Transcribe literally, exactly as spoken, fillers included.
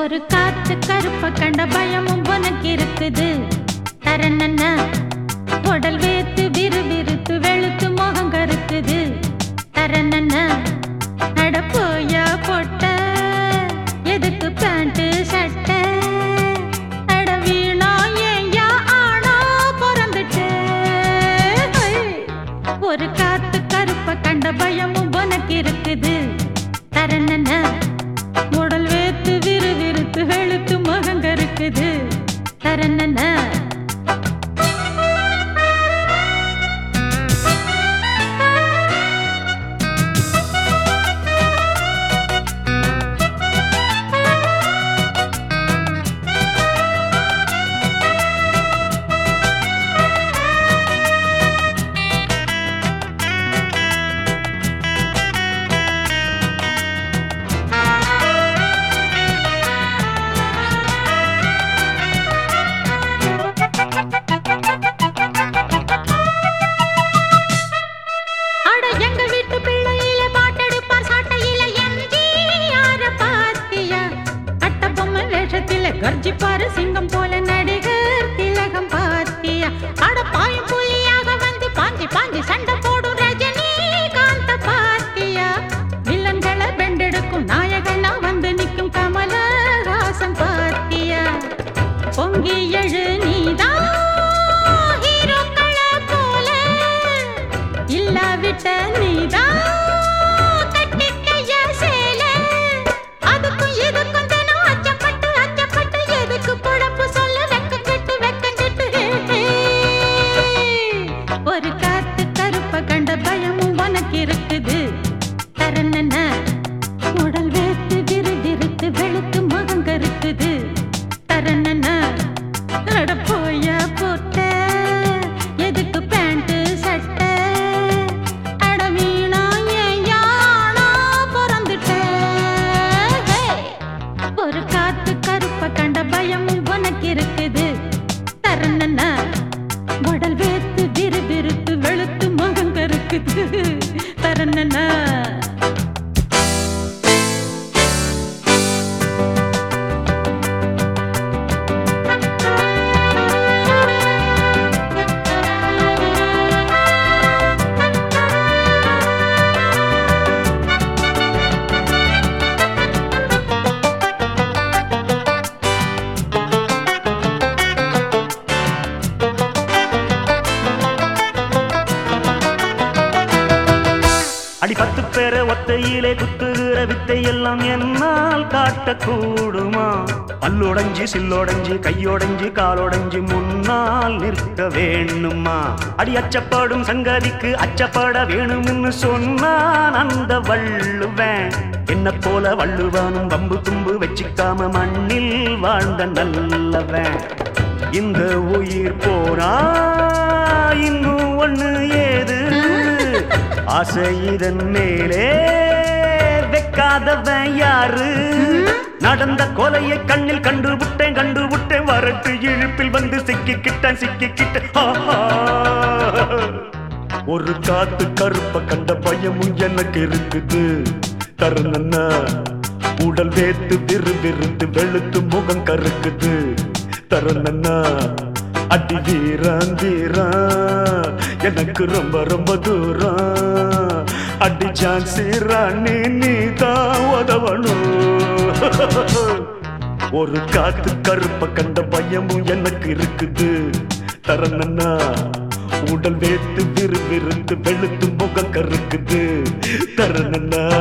ஒரு காத்து கருப்ப கண்ட பயமும் உனக்கு இருக்குது. தரநன்ன உடல் வேத்து விறு விறுத்து வெளுத்து முகம் கருக்குது. தரநன்ன அட போயா பொட்ட எதுக்கு பேண்ட் சட்டை அட வீணா ஏயா ஆனா பிறந்துட்டு. ஒரு காத்து கருப்ப கண்ட பயமும் உனக்கு இருக்குது. தரநன்ன உடல் வேத்து விறு விறுத்து வெளுத்து முகம் கருக்குது. தரநன்ன கர்ஜி பாரு சிங்கம் போல நடிகர் திலகம் பாத்தியா. அட பாயும் புலியாக வந்து பாஞ்சி பாஞ்சி சண்டை போடும் ரஜினி காந்த பாத்தியா. வில்லன்களை பெண்டெடுக்கும் நாயகனா வந்து நிற்கும் கமலஹாசன் பாத்தியா. பொங்கி எழு நீதான் ஹீரோக்களை போல இல்லாவிட்ட நீதான் இருக்குது. தரநன்ன உடல் வேத்து விறு விறுத்து வெளுத்து முகம் கருக்குது. தரநன்ன அட போயா போட்ட எதுக்கு பேண்ட் சட்டை அட வீணா ஏயானா பிறந்துட்ட. ஒரு காத்து கருப்ப கண்ட பயமும் உனக்கு இருக்குது. தரநன்ன உடல் வேத்து விறு விறுத்து வெளுத்து முகம் கருக்குது. தரநன்ன அடி பத்து பேரை ஒத்தையிலே குத்துகிற வித்தை எல்லாம் என்னால் காட்டக்கூடுமா? பல்லோடஞ்சி சில்லோடஞ்சி கையோடஞ்சி காலோடஞ்சி முன்னால் நிற்க வேணுமா? அடி அச்சப்படும் சங்கதிக்கு அச்சப்பட வேணும்னு சொன்னான் அந்த வள்ளுவன். என்ன போல வள்ளுவானும் வம்பு தும்பு வச்சிக்காம மண்ணில் வாழ்ந்த நல்லவன். இந்த உயிர் போனா இன்னும் ஒண்ணு ஏது? ஆசை இதன் மேலே வைக்காதவன் யாரு? நடந்த கொலையை கண்ணில் கண்டு விட்டேன் கண்டு விட்டேன் வரட்டு இழுப்பில் வந்து சிக்கிக்கிட்டேன் சிக்கிக்கிட்டேன். ஒரு காத்து கருப்ப கண்ட பயமும் எனக்கு இருக்குது. தரநன்ன உடல் வேத்து விறு விறுத்து வெளுத்து முகம் கருக்குது. தரநன்ன அடி வீரான் வீரான் எனக்கு ரொம்ப ரொம்ப தூரம். அடி ஜான்சி ராணி நீதான் உதவணும். ஒரு காத்து கருப்ப கண்ட பயமும் எனக்கு இருக்குது. தரநன்ன உடல் வேத்து விறு விறுத்து வெளுத்து முகம் கருக்குது. தரநன்ன